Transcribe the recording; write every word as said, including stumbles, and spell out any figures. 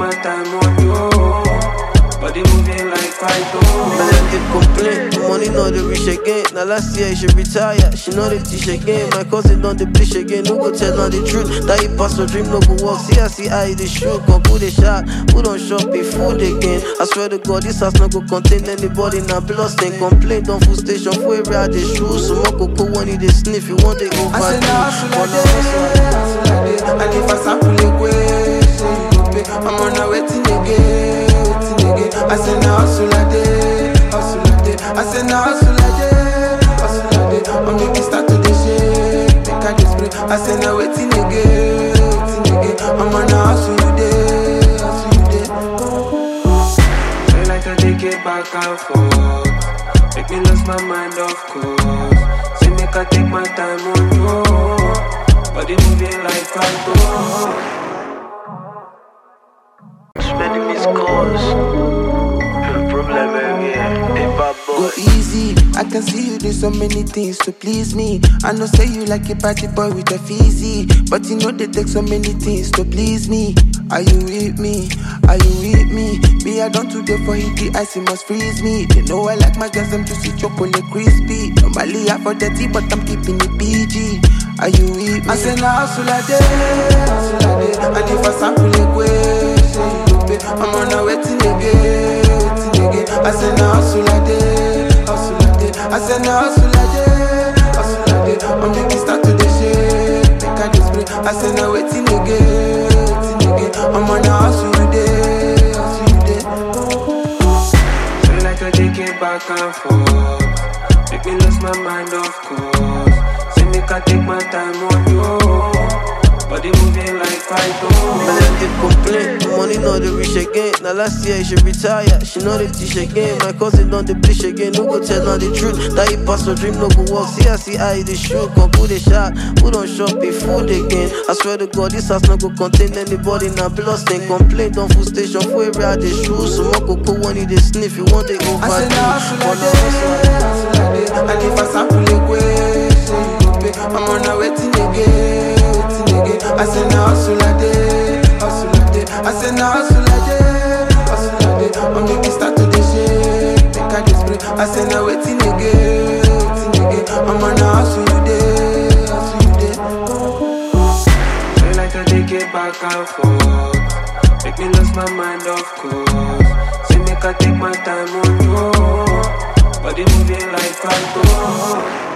my time on you. Body moving like Python. But them get complain, the money know they reach again. Now last year she retire, she know they teach again. My cousin done the bleach again, who go tell her the truth? That he pass your dream, no go walk. See I see I the shoot, come put a shot. Who don't shop be food again? I swear to God, this house not go contain anybody. Now blood stain, complain, don't food station. For every out the shoes, so I go go when he they sniff, you want they over. I say now hustle like this, and if I sample it way, say you go pay. I'm on a waiting again, waiting again. I say now hustle like this, hustle like this. I say now hustle like this, hustle like this. I'm making start to the shake, make I just spray. I say now waiting again, waiting again. I'm on a hustle you day, hustle you day. Feel like I take it back and forth, make me lose my mind of course. Say make I take my time on you, body moving like Python. Spending these calls. Problem area, they bad boy. Go easy, I can see you do so many things to please me. I know say you like a party boy with a fizzy, but you know they take so many things to please me. Are you with me? Are you with me? Me, I don't do that for heat, the ice, it must freeze me. They know I like my girls, them juicy chocolate crispy. Normally I for dirty, but I'm keeping it P G. Are you with me? I say now hustle like this, hustle like this. And if I sample it way, say you go pay. I'm on a waiting again, waiting again. I say now hustle like this, hustle like this. I say now hustle like this, hustle like this. I'm making start to the shake, make I just spray. I say now waiting again, waiting again. I'm on a hustle you day, hustle you day. Feel like I take it back and forth, make me lose my mind of course. Say make I take my time on you, body moving like Python. But them get complain, the money know they reach again. Now last year she retire, she know they teach again. My cousin done the bleach again, who go tell her the truth? That he pass your dream, no go walk. See I see I the shoot, come put a shot. Who don't shop be food again? I swear to God, this house not go contain anybody. Now blood stain, complain, don't food station. For every out the shoes, so I go go when he they sniff, you want they over. I say now hustle like this, and if I sample it way, say you go pay. I'm on a waiting again, waiting again. I say now hustle like this, hustle like this. I say now hustle like this, hustle like this. I'm making start to the shake, make I just spray. I say now waiting again, waiting again. I'm on a hustle you day, hustle you day. Feel like I take it back and forth, make me lose my mind of course. Say make I take my time on you, body moving like Python.